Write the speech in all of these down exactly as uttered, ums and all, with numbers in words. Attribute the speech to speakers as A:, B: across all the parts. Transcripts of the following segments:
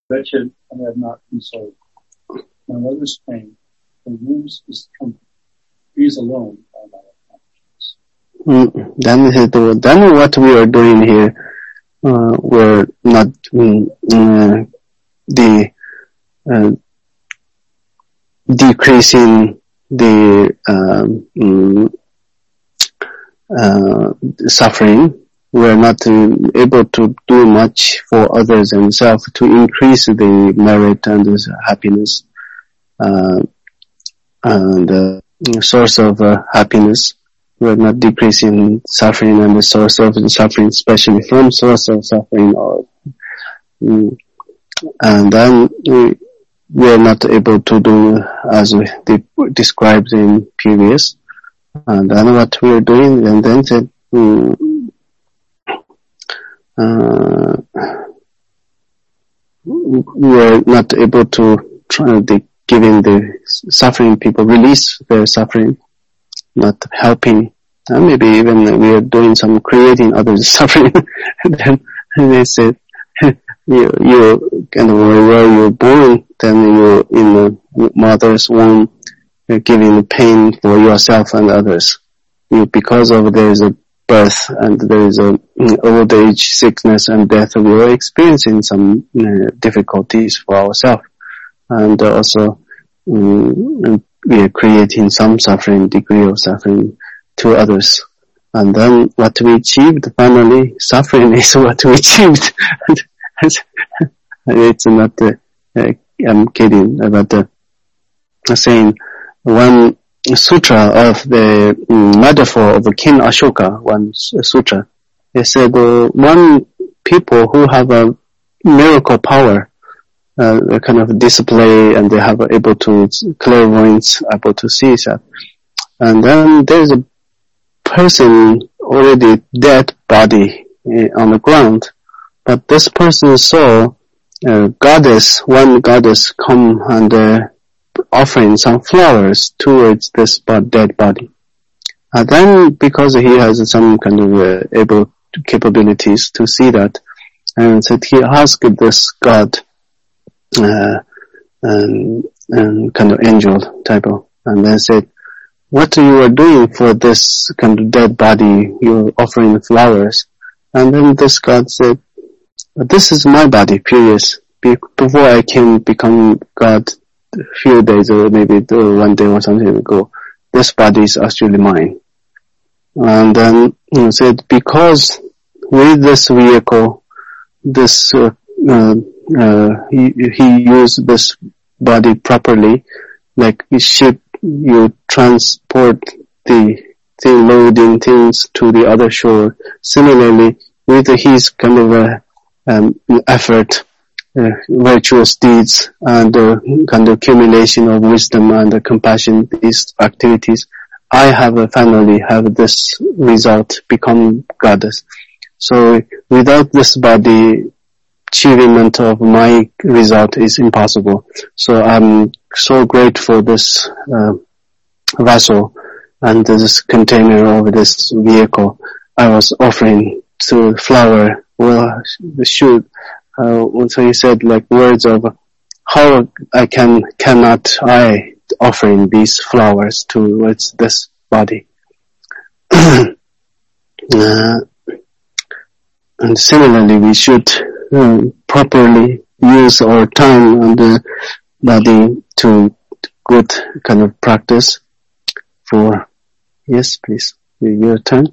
A: Wretched, I have not consoled. My mother's pain, her wounds is comfort. These alone are my accomplishments.
B: Mm, then, then what we are doing here, uh, we're not mm, uh, the uh, decreasing the um, mm, uh, suffering. We are not uh, able to do much for others and self to increase the merit and the happiness uh, and the uh, source of uh, happiness. We are not decreasing suffering and the source of the suffering, especially from source of suffering. Or, um, and then we, we are not able to do as we described in previous. And then what we are doing, and then said, um, uh, we are not able to try the giving the suffering people release their suffering, not helping, and maybe even we are doing some creating others suffering. And then they said, you, you kind of where you're born, then you're in the mother's womb, you're giving pain for yourself and others. You, because of there is a birth and there is a old age, sickness and death, we are experiencing some uh, difficulties for ourselves, and also um, we are creating some suffering, degree of suffering to others. And then what we achieved, finally, suffering is what we achieved. It's not, uh, uh, I'm kidding, but uh, saying one sutra of the um, metaphor of King Ashoka, one sutra, it said uh, one people who have a miracle power, uh, a kind of display, and they have able to clairvoyance, able to see that. And then there's a person already dead body uh, on the ground, but this person saw a goddess, one goddess come and uh, offering some flowers towards this dead body. And then because he has some kind of uh, able capabilities to see that, and so he asked this god, uh, and, and kind of angel type of, and then said, what you are doing for this kind of dead body, you're offering flowers. And then this god said, this is my body, previous, before I can become God a few days or maybe one day or something ago, this body is actually mine. And then he said, because with this vehicle, this, uh, uh, uh, he, he used this body properly, like a ship, you transport the thing, loading things to the other shore. Similarly, with his kind of a, um, effort, uh, virtuous deeds, and uh, kind of accumulation of wisdom and uh, compassion, these activities, I have uh, finally have this result, become goddess. So without this body, achievement of my result is impossible. So I'm so grateful for this uh, vessel and this container of this vehicle. I was offering to flower. Well, the shoot. Uh, so he said like words of how I can cannot I offering these flowers towards this body. uh, and similarly, we should um, properly use our time and the body to good kind of practice for, yes, please, your turn.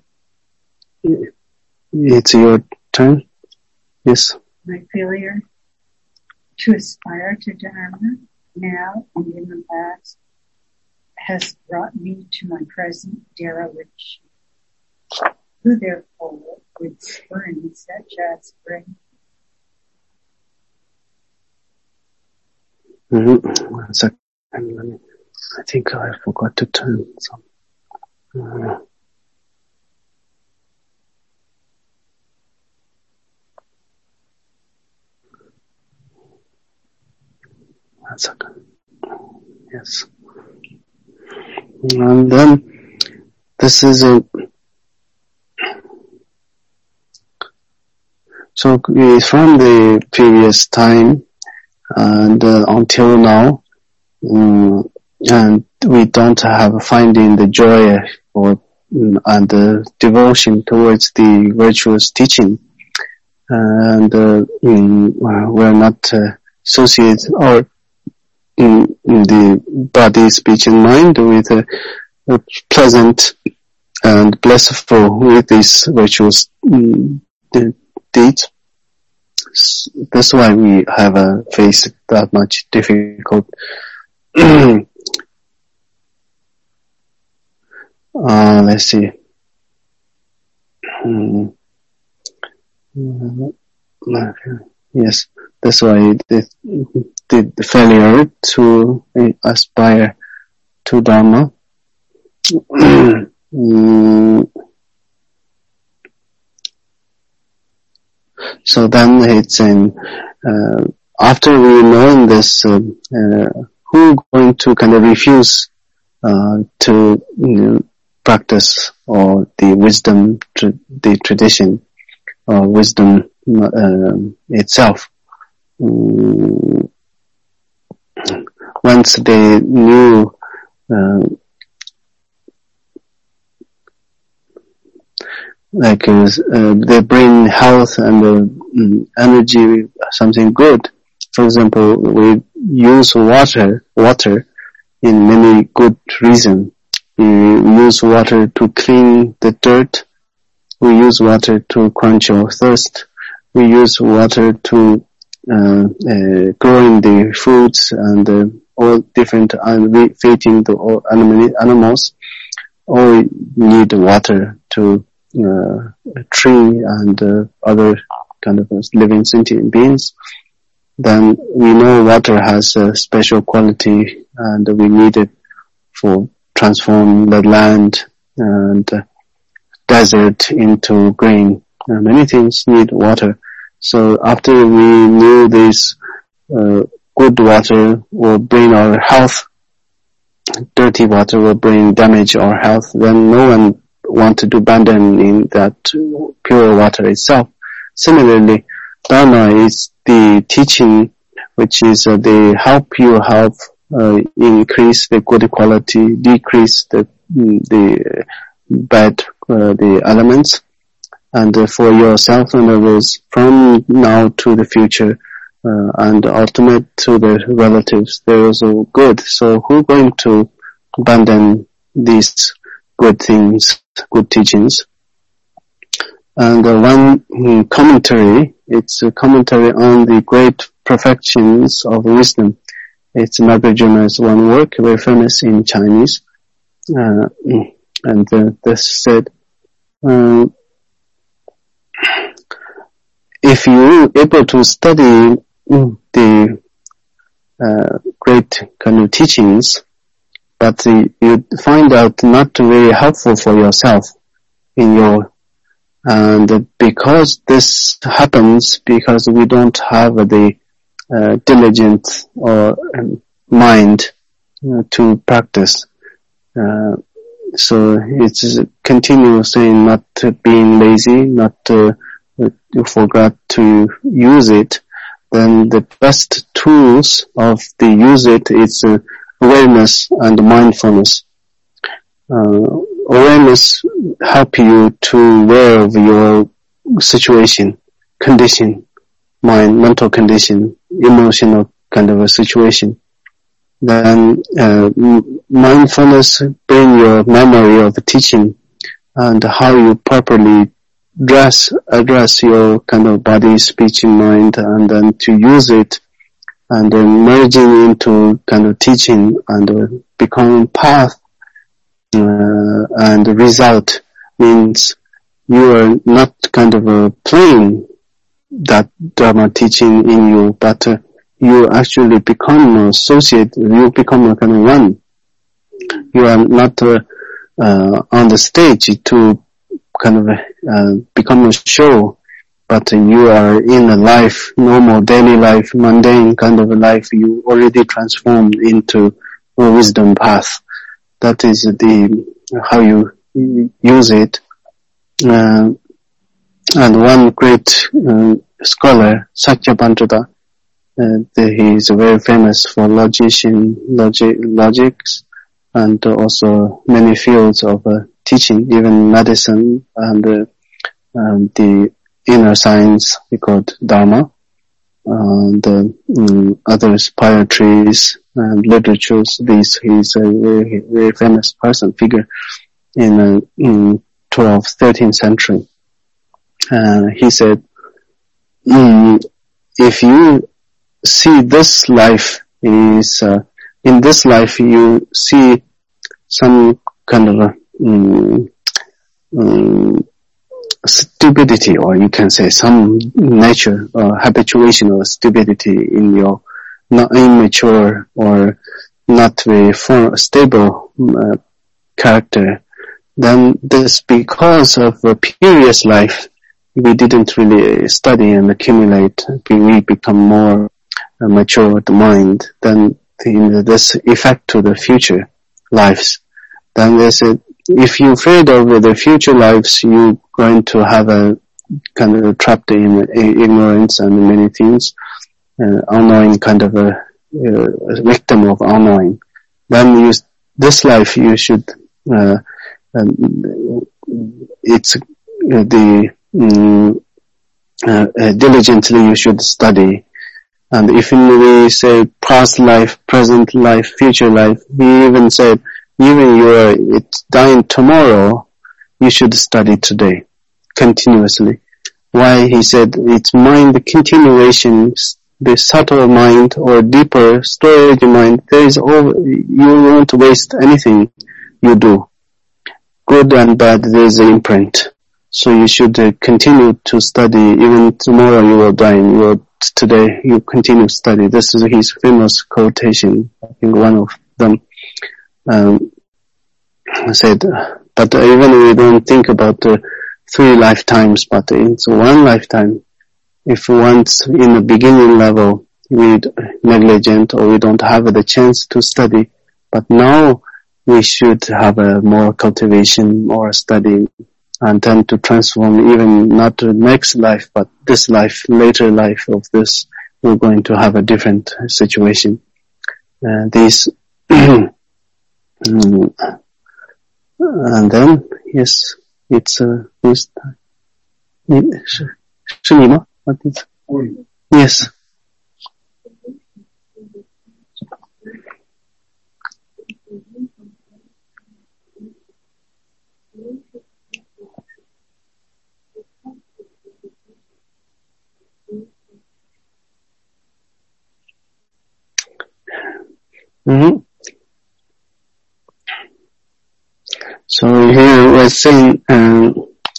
B: It's your turn. Yes.
C: My failure to aspire to Dharma now and in the past has brought me to my present dereliction. Who therefore would spurn such aspiration?
B: Mm-hmm. One second. Let me, I think I forgot to turn some. Uh, one second. Yes. And then this is a so from the previous time And uh, until now, um, and we don't have finding the joy or um, and the devotion towards the virtuous teaching, and uh, um, we're not uh, associate or in, in the body, speech, and mind with a, a pleasant and blissful with these virtuous um, deeds. That's why we have uh, faced that much difficult. uh, let's see. Um, yes, that's why the, the, the failure to aspire to Dharma. um, So then it's in, uh, after we learn this, uh, uh, who going to kind of refuse, uh, to, you know, practice or the wisdom, tra- the tradition or wisdom, uh, itself. Um, once they knew, uh, like uh, uh, they bring health and uh, um, energy, something good. For example, we use water, water in many good reasons. We use water to clean the dirt. We use water to quench our thirst. We use water to uh, uh, growing the foods and uh, all different uh, feeding the all animals. All need water to Uh, a tree and uh, other kind of living sentient beings, then we know water has a special quality and we need it for transform the land and uh, desert into green. Uh, many things need water. So after we knew this uh, good water will bring our health, dirty water will bring damage our health, then no one want to do abandon in that pure water itself. Similarly, Dharma is the teaching which is uh, they help you help uh, increase the good quality, decrease the the bad uh, the elements, and uh, for yourself and others from now to the future uh, and ultimate to the relatives. There is a good. So who going to abandon these good things, good teachings? And uh, one um, commentary, it's a commentary on the great perfections of wisdom. It's Nagarjuna's one work, very famous in Chinese. Uh, and uh, this said, uh, if you able to study the uh, great kind of teachings, but you find out not very helpful for yourself in your, and because this happens because we don't have the uh, diligent or um, mind uh, to practice. Uh, so it's continuous saying not to being lazy, not to, uh, you forgot to use it. Then the best tools of the use it is uh, awareness and mindfulness. Uh, awareness help you to aware of your situation, condition, mind, mental condition, emotional kind of a situation. Then uh, mindfulness bring your memory of the teaching and how you properly address address your kind of body, speech, and mind, and then to use it and then merging into kind of teaching and uh, becoming path uh, and the result means you are not kind of uh, playing that Dharma teaching in you, but uh, you actually become an associate, you become a kind of one. You are not uh, uh, on the stage to kind of uh, become a show, but you are in a life, normal daily life, mundane kind of a life, you already transformed into a wisdom path. That is the how you use it. Uh, and one great uh, scholar, Sakyabhadra, uh, the, he is very famous for logician, logic, logics, and uh, also many fields of uh, teaching, even medicine and uh, um, the inner science we call Dharma, and uh, um, others, poetries and literatures. These he's a very, very famous person, figure in uh, in twelfth, thirteenth century. Uh, he said, mm, if you see this life is, uh, in this life you see some kind of a, um, um, stupidity, or you can say some nature or habituation or stupidity in your not immature or not very form, stable uh, character, then this because of a previous life we didn't really study and accumulate, we become more uh, mature with the mind, then the, this effect to the future lives. Then they said, if you're afraid of the future lives, you're going to have a kind of trapped in ignorance and many things, uh, unknowing kind of a, uh, a victim of unknowing. Then you, this life you should, uh, um, it's uh, the um, uh, uh, diligently you should study. And if we say past life, present life, future life, we even said, even you are it's dying tomorrow, you should study today, continuously. Why? He said, it's mind, the continuation, the subtle mind or deeper storage mind, there is all, you won't waste anything you do. Good and bad, there is an imprint. So you should uh, continue to study, even tomorrow you will die, you will, today you continue to study. This is his famous quotation, I think one of them. Um, said, but even we don't think about the uh, three lifetimes, but it's one lifetime. If once in the beginning level we negligent or we don't have the chance to study, but now we should have a more cultivation, more studying, and then to transform even not the next life, but this life, later life of this, we're going to have a different situation. Uh, these Mm. And then, yes, it's, uh, this time. Shinima? What is? Yes. Mm-hmm. So here we're saying um,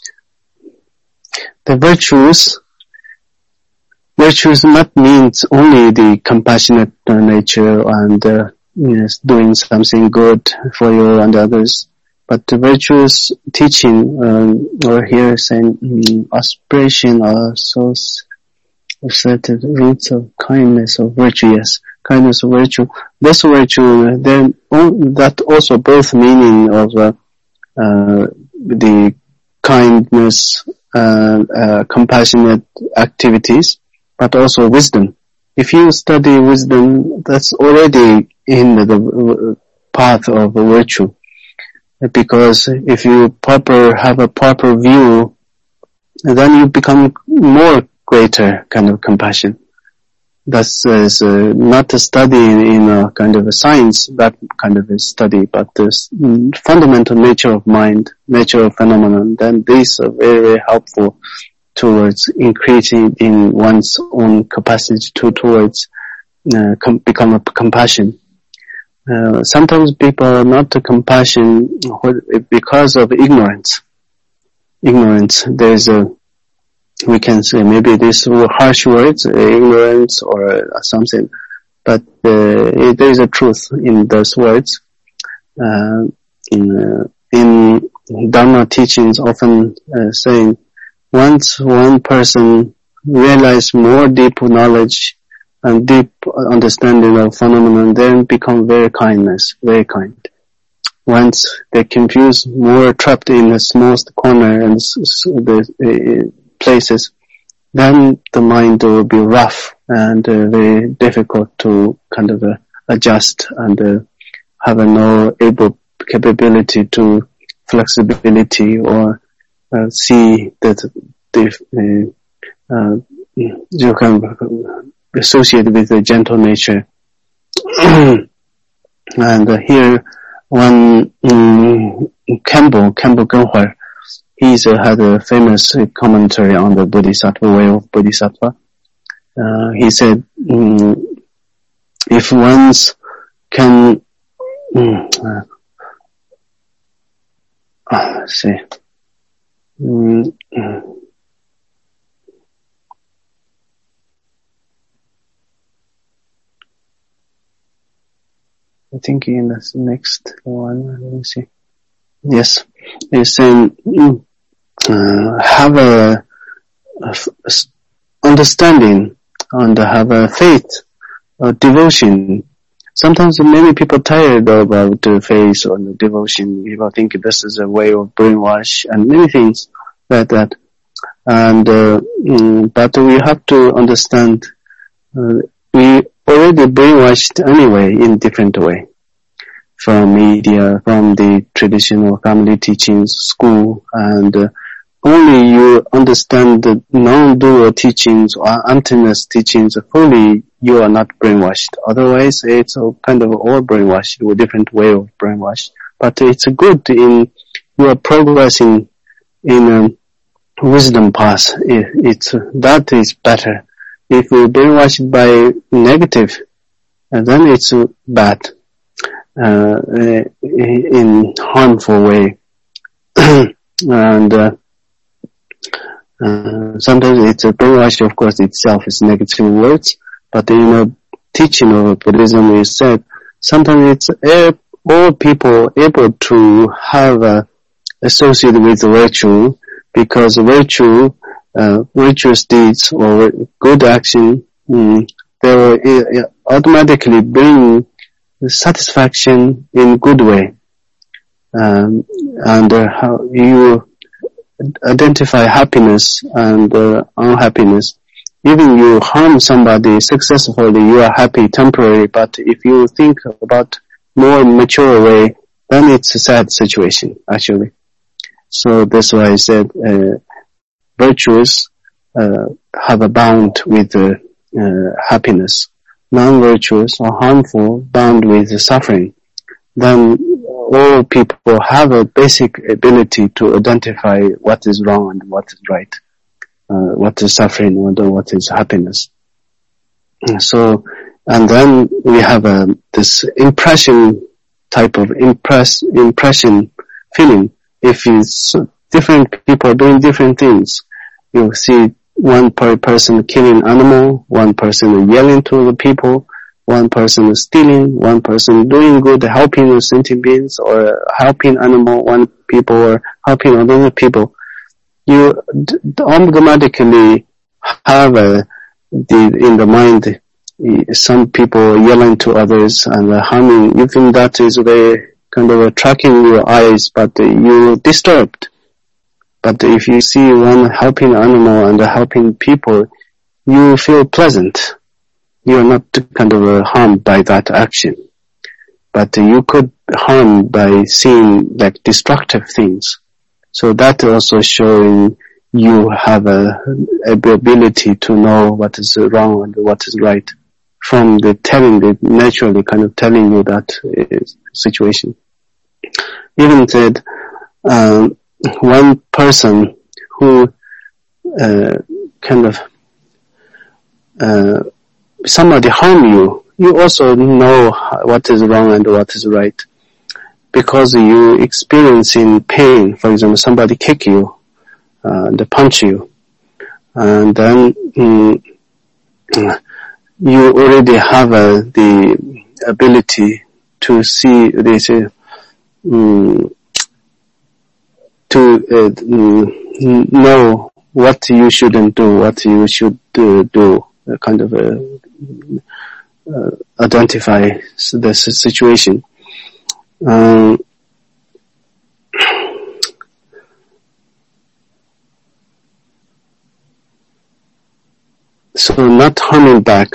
B: the virtues. Virtues not means only the compassionate uh, nature and uh, yes, doing something good for you and others, but the virtues teaching um, or here saying um, aspiration or so certain roots of kindness or virtue. Yes, kindness or virtue. This virtue, then that also both meaning of uh, Uh, the kindness, uh, uh, compassionate activities, but also wisdom. If you study wisdom, that's already in the, the path of virtue. Because if you proper have a proper view, then you become more greater kind of compassion. That's uh, uh, not a study in, in a kind of a science, that kind of a study, but the fundamental nature of mind, nature of phenomenon, then these are very, very helpful towards increasing in one's own capacity to towards uh, com- become a compassion. Uh, sometimes people are not a compassion because of ignorance. Ignorance, there's a we can say maybe these were harsh words, ignorance or something, but uh, there is a truth in those words. Uh, in, uh, in Dharma teachings often uh, saying, once one person realizes more deep knowledge and deep understanding of phenomenon, then become very kindness, very kind. Once they confuse more trapped in the smallest corner and the uh, places, then the mind will be rough and uh, very difficult to kind of uh, adjust and uh, have a no able capability to flexibility or uh, see that the uh, uh, you can associate with the gentle nature. And uh, here one um, Campbell Campbell Genhua, he's uh, had a famous commentary on the Bodhisattva way of Bodhisattva. Uh, he said, um, if one's can, um, uh, uh, let's see, um, uh, I think in the next one, let me see. Yes, it's saying, um, uh, have a, a understanding and have a faith, a devotion. Sometimes many people tired about the faith or the devotion. People think this is a way of brainwash and many things like that. And uh, mm, but we have to understand uh, we already brainwashed anyway in different way, from media, from the traditional family teachings, school, and uh, only you understand the non-dual teachings or emptiness teachings fully, you are not brainwashed. Otherwise, it's a kind of all brainwashed, a different way of brainwashed. But it's good in, you are progressing in a wisdom path. It, it's, that is better. If we brainwashed by negative, then it's bad, uh, in harmful way. And, uh, Uh, sometimes it's a brainwash, of course, itself is negative words, but in a teaching of Buddhism is said, sometimes it's uh, all people able to have uh, associated with virtue, because virtue, uh, virtuous deeds or good action, um, they will uh, automatically bring satisfaction in good way. Um, and uh, how you identify happiness and uh, unhappiness. Even you harm somebody successfully, you are happy temporarily, but if you think about more mature way, then it's a sad situation, actually. So that's why I said, uh, virtuous, uh, have a bound with uh, uh, happiness. Non-virtuous or harmful, bound with suffering. Then all people have a basic ability to identify what is wrong and what is right, uh, what is suffering and what is happiness. So, and then we have a, this impression type of impress, impression feeling. If it's different people doing different things, you see one per person killing animal, one person yelling to the people, one person is stealing, one person doing good, helping sentient beings or helping animal, one people or helping other people. You d- automatically have a, the, in the mind, some people yelling to others and harming. Even that is very kind of attracting your eyes, but you're disturbed. But if you see one helping animal and helping people, you feel pleasant. You are not kind of uh, harmed by that action, but uh, you could harm by seeing like destructive things. So that also showing you have a, a ability to know what is wrong and what is right from the telling, the naturally kind of telling you that uh, situation. Even said, um, one person who uh, kind of uh, somebody harm you, you also know what is wrong and what is right. Because you experiencing pain, for example, somebody kick you, uh, and punch you, and then um, you already have uh, the ability to see this, uh, um, to uh, um, know what you shouldn't do, what you should uh, do, uh, kind of uh, uh, identify the situation. Um, so so not harming back,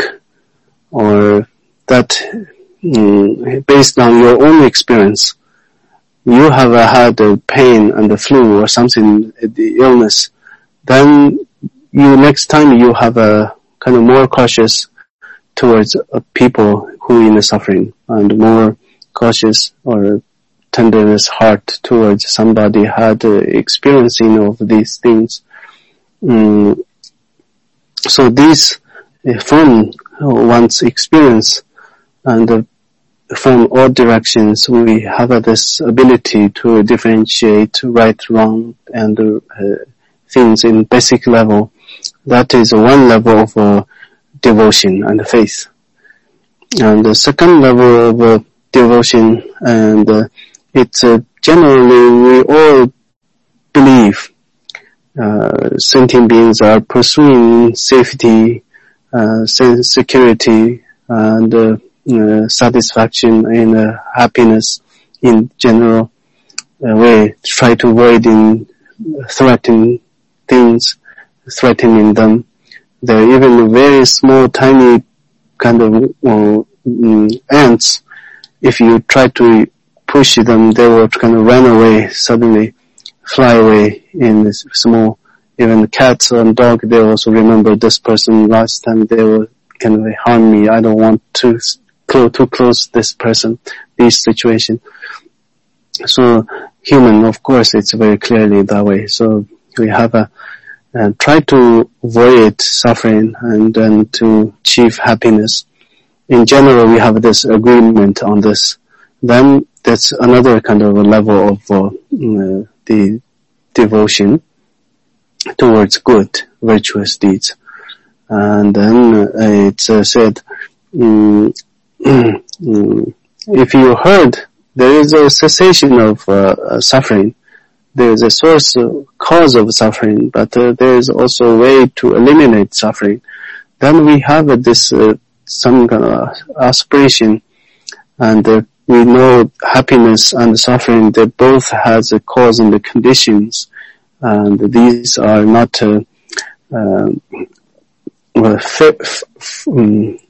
B: or that um, based on your own experience, you have uh, had a pain and the flu or something, the illness, then you next time you have a kind of more cautious towards uh, people who in the suffering, and more cautious or tenderness heart towards somebody had uh, experiencing of these things. Um, so these uh, from one's experience and uh, from all directions, we have uh, this ability to differentiate right, wrong, and uh, things in basic level. That is one level of uh, devotion and faith. And the second level of uh, devotion, and uh, it's uh, generally we all believe uh, sentient beings are pursuing safety, uh, security, and uh, uh, satisfaction and uh, happiness in general uh, way. Try to avoid in threatening things, threatening them. There are even very small, tiny kind of uh, um, ants. If you try to push them, they will kind of run away, suddenly fly away in this small. Even cats and dog, they also remember this person last time they will kind of harm me. I don't want to go too close to this person, this situation. So human, of course, it's very clearly that way. So we have a uh, try to avoid suffering and then to achieve happiness. In general, we have this agreement on this. Then that's another kind of a level of uh, uh, the devotion towards good, virtuous deeds. And then uh, it's uh, said, um, if you heard there is a cessation of uh, suffering, there is a source, uh, cause of suffering, but uh, there is also a way to eliminate suffering. Then we have uh, this uh, some kind of aspiration, and uh, we know happiness and suffering, they both has a cause and the conditions, and these are not uh, uh, well, fate, um,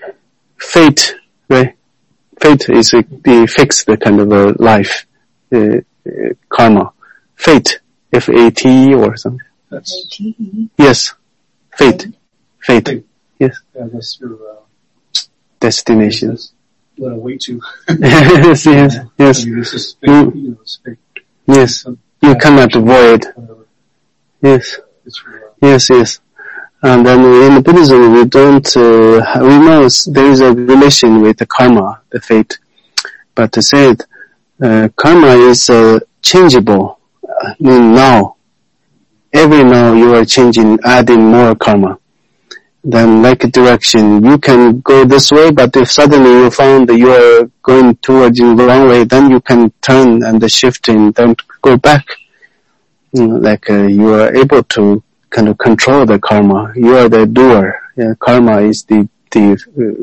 B: fate, right? Fate is a, the fixed kind of a life, uh, uh, karma. Fate, F A T E or something.
A: That's
C: A T E?
B: Yes, fate, fate.
A: Fate.
B: Yes.
A: Yeah, that's your uh,
B: destination.
A: That's what I wait to.
B: yes, yes, yes.
A: I mean, this is fate,
B: Mm.
A: you know, it's fate.
B: Yes,
A: Some-
B: you cannot avoid.
A: Whatever.
B: Yes,
A: It's your, uh,
B: yes, yes. And then in Buddhism, we don't, uh, we know there is a relation with the karma, the fate. But to say it, uh, karma is uh, changeable. I mean now. Every now you are changing, adding more karma. Then like a direction, you can go this way, but if suddenly you found that you are going towards the wrong way, then you can turn and shift and then go back. You know, like uh, you are able to kind of control the karma. You are the doer. Yeah, karma is the the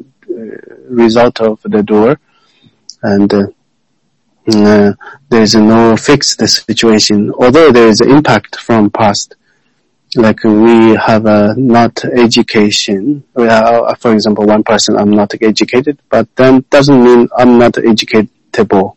B: uh, result of the doer, and uh, uh, there is no fixed situation. Although there is impact from past, like we have a not education. We have, for example, one person I'm not educated, but then doesn't mean I'm not educatable.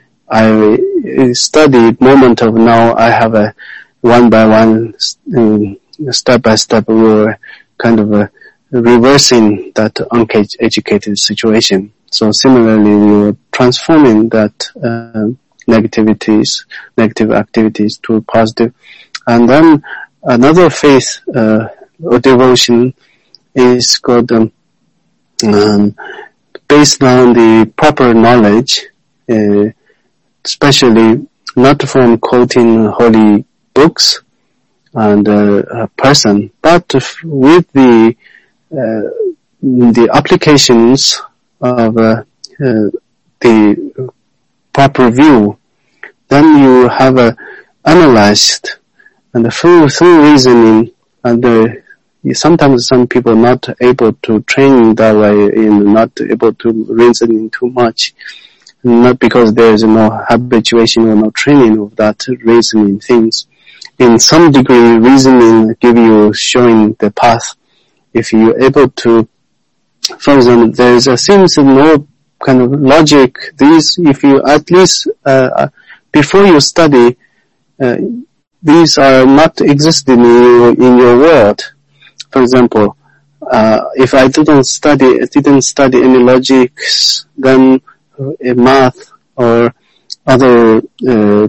B: I study moment of now. I have a one by one, um, step by step, we were kind of uh, reversing that uneducated situation. So similarly, we were transforming that uh, negativities, negative activities to positive. And then another faith uh, or devotion is called um, um, based on the proper knowledge, uh, especially not from quoting holy books and uh, a person, but with the uh, the applications of uh, uh, the proper view, then you have uh, analyzed and through through reasoning, and uh, sometimes some people not able to train that way, and not able to reason too much. Not because there is no habituation or no training of that reasoning things. In some degree, reasoning give you showing the path, if you're able to, for example, there is a seems no kind of logic. These, if you at least uh, before you study, uh, these are not existing in your, in your world. For example, uh, if I didn't study, didn't study any logics, then uh, math or other uh,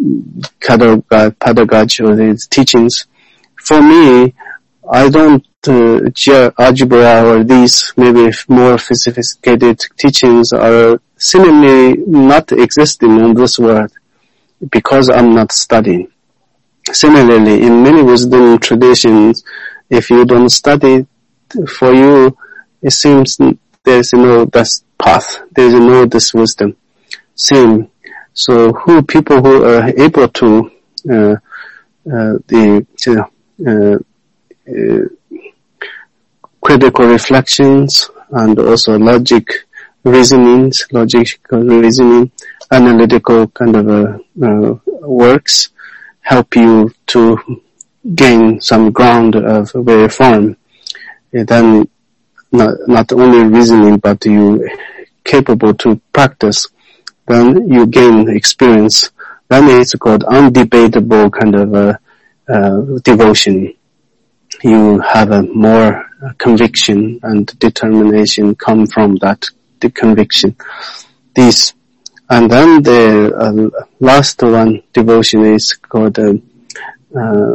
B: pedagogy or these teachings, for me, I don't uh, algebra or these maybe more sophisticated teachings are seemingly not existing in this world because I'm not studying. Similarly, in many wisdom traditions, if you don't study, for you, it seems there's no this path, there's no this wisdom. Same. So, who people who are able to uh, uh, the uh, uh, critical reflections and also logic reasonings, logical reasoning, analytical kind of uh, uh, works help you to gain some ground of very form. And then not, not only reasoning, but you capable to practice, then you gain experience. Then it's called undebatable kind of uh, uh, devotion. You have a more conviction and determination come from that the conviction. This, and then the uh, last one devotion is called uh, uh,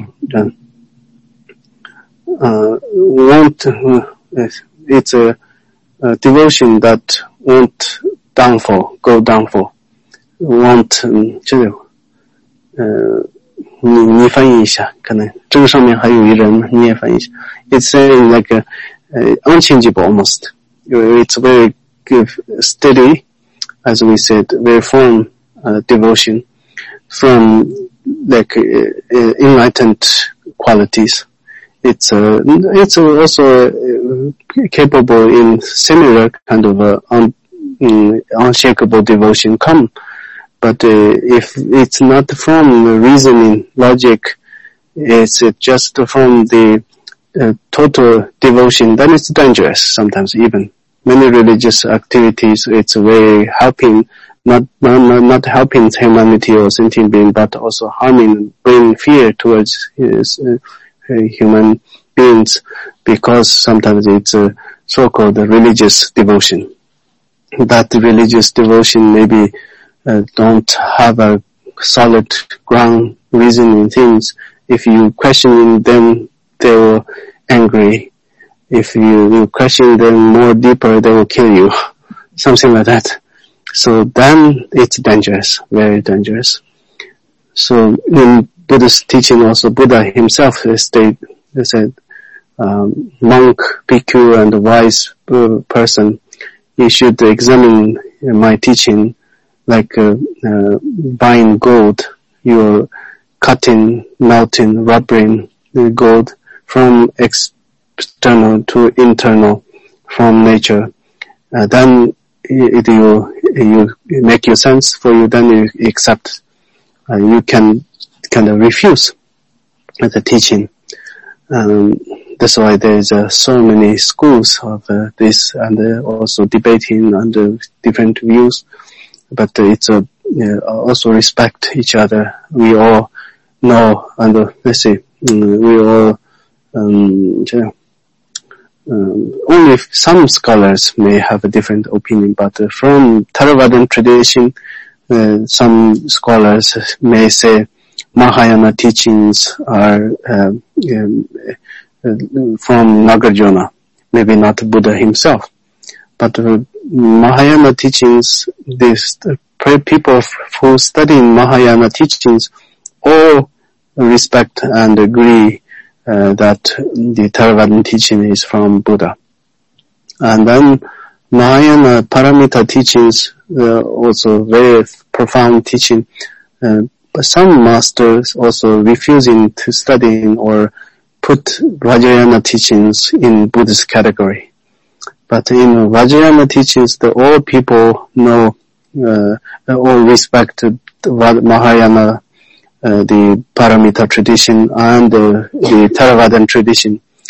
B: uh, won't. Uh, it's a, a devotion that won't downfall, go downfall. won't 嗯，这个呃，你你翻译一下，可能这个上面还有一人，你也翻译一下。It's saying like a, uh, unchangeable almost. It's very good, steady, as we said, very firm uh, devotion from like uh, enlightened qualities. It's uh, it's also uh, capable in similar kind of uh, un, um, unshakable devotion come. But uh, if it's not from reasoning, logic, it's uh, just from the uh, total devotion, then it's dangerous sometimes even. Many religious activities, it's very helping, not, not, not helping humanity or sentient being, but also harming, bringing fear towards his, uh, human beings, because sometimes it's a so-called religious devotion. That religious devotion maybe uh, don't have a solid ground reasoning things. If you question them, they will angry. If you, you question them more deeper, they will kill you. Something like that. So then it's dangerous, very dangerous. So in Buddha's teaching also, Buddha himself stated, said, um, monk, bhikkhu, and wise person, you should examine my teaching like uh, uh, buying gold. You're cutting, melting, rubbing the gold from external to internal, from nature. Uh, then it you you make your sense for you. Then you accept. Uh, you can kind of refuse the teaching. Um, that's why there is uh, so many schools of uh, this, and uh, also debating under different views. But uh, it's uh, uh, also respect each other. We all know, and uh, let's say um, we all um, um, only some scholars may have a different opinion. But uh, from Theravadan tradition, uh, some scholars may say Mahayana teachings are uh, um, uh, from Nagarjuna, maybe not Buddha himself. But uh, Mahayana teachings, these uh, people who study Mahayana teachings all respect and agree uh, that the Theravadan teaching is from Buddha. And then Mahayana Paramita teachings, uh, also very profound teaching. Uh, but some masters also refusing to study or put Vajrayana teachings in Buddhist category. But in Vajrayana teachings, the all people know, uh, all respect the Mahayana, uh, the Paramita tradition and uh, the Theravadan tradition.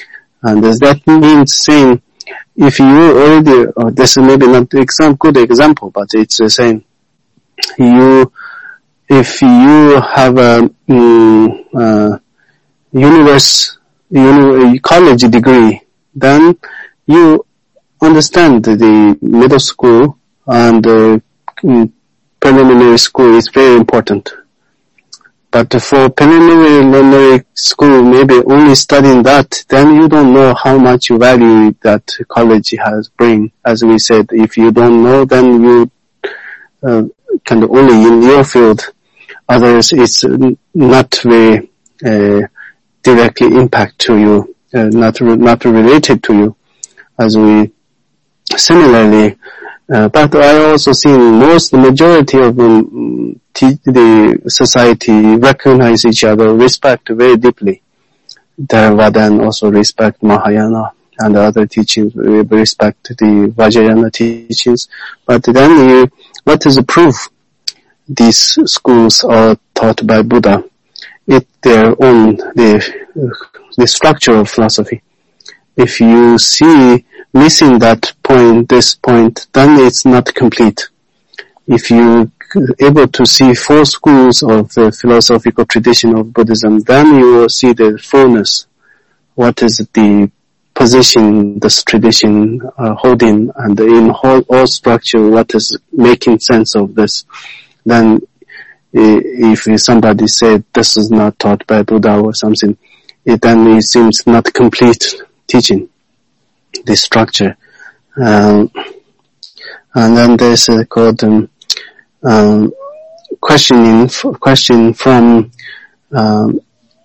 B: And that means saying, if you already, oh, this is maybe not a good example, but it's uh, saying, you, if you have a um, uh, universe, uni- college degree, then you understand the middle school and uh, preliminary school is very important. But for preliminary school, maybe only studying that, then you don't know how much value that college has bring. As we said, if you don't know, then you uh, can only in your field. Others, it's not very uh, directly impact to you, uh, not not related to you. As we similarly, uh, but I also see most the majority of um, t- the society recognize each other, respect very deeply. Theravada also respect Mahayana and the other teachings, we respect the Vajrayana teachings. But then you, what is the proof? These schools are taught by Buddha. It's their own, the, the structure of philosophy. If you see missing that point, this point, then it's not complete. If you able to see four schools of the philosophical tradition of Buddhism, then you will see the fullness. What is the position this tradition uh, holding, and in whole all structure, what is making sense of this? Then if somebody said this is not taught by Buddha or something, it then it seems not complete teaching, the structure. Um, and then there's a called um, um, questioning, question from um,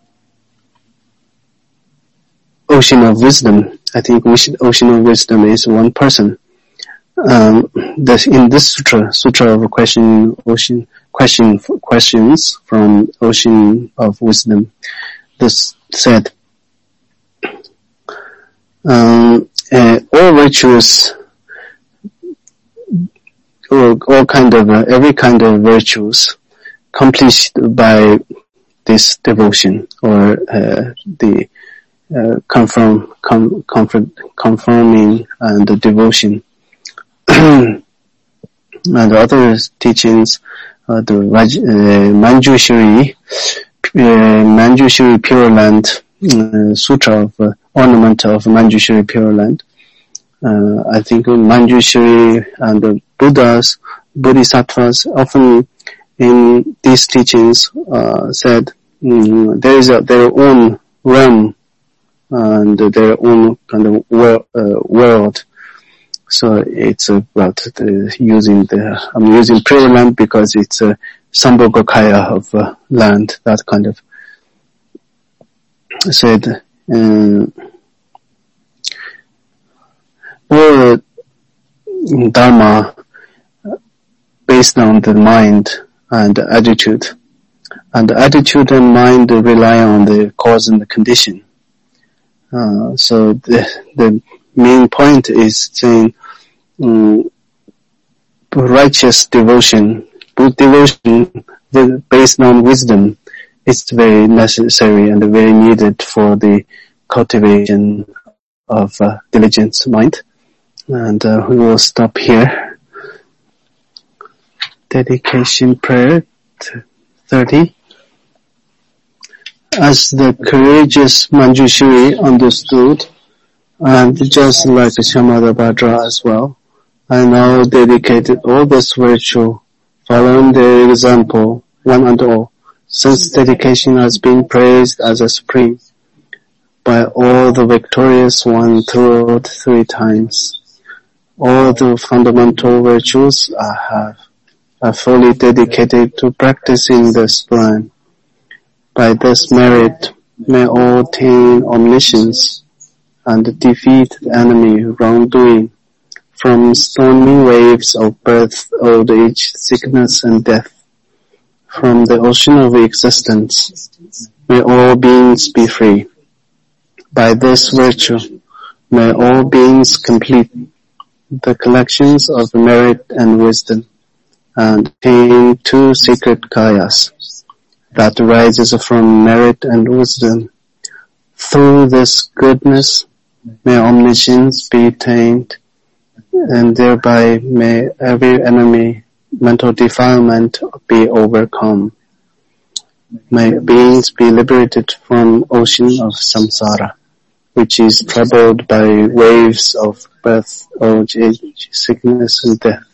B: Ocean of Wisdom. I think Ocean of Wisdom is one person. Um, this, in this sutra, Sutra of Question, Ocean, question, questions from Ocean of Wisdom, this said, um, uh, all virtues, all, all kind of, uh, every kind of virtues accomplished by this devotion or uh, the uh, confirm, com, comfort, confirming and the devotion. And other teachings, uh, the uh, Manjushri, uh, Manjushri Pure Land, uh, Sutra of uh, Ornament of Manjushri Pure Land. Uh, I think Manjushri and the Buddhas, Bodhisattvas, often in these teachings uh, said um, there is a, their own realm and their own kind of wor- uh, world. So it's about the, using the, I'm using Pure Land because it's a Sambhogakaya of uh, land, that kind of said, um, all Dharma based on the mind and attitude. And the attitude and mind rely on the cause and the condition. Uh, so the, the main point is saying, um, righteous devotion, good devotion based on wisdom, is very necessary and very needed for the cultivation of uh, diligent mind. And uh, we will stop here. Dedication prayer thirty. As the courageous Manjushri understood, and just like Shamadabhadra as well, I now dedicated all this virtue, following their example, one and all, since dedication has been praised as a supreme by all the victorious one throughout three times. All the fundamental virtues I have are fully dedicated to practicing this plan. By this merit, may all attain omniscience and defeat the enemy wrongdoing from stormy waves of birth, old age, sickness, and death. From the ocean of existence, may all beings be free. By this virtue, may all beings complete the collections of merit and wisdom, and attain two secret kayas that arises from merit and wisdom. Through this goodness, May omniscience be attained, and thereby may every enemy, mental defilement be overcome. May beings be liberated from ocean of samsara, which is troubled by waves of birth, old age, sickness, and death.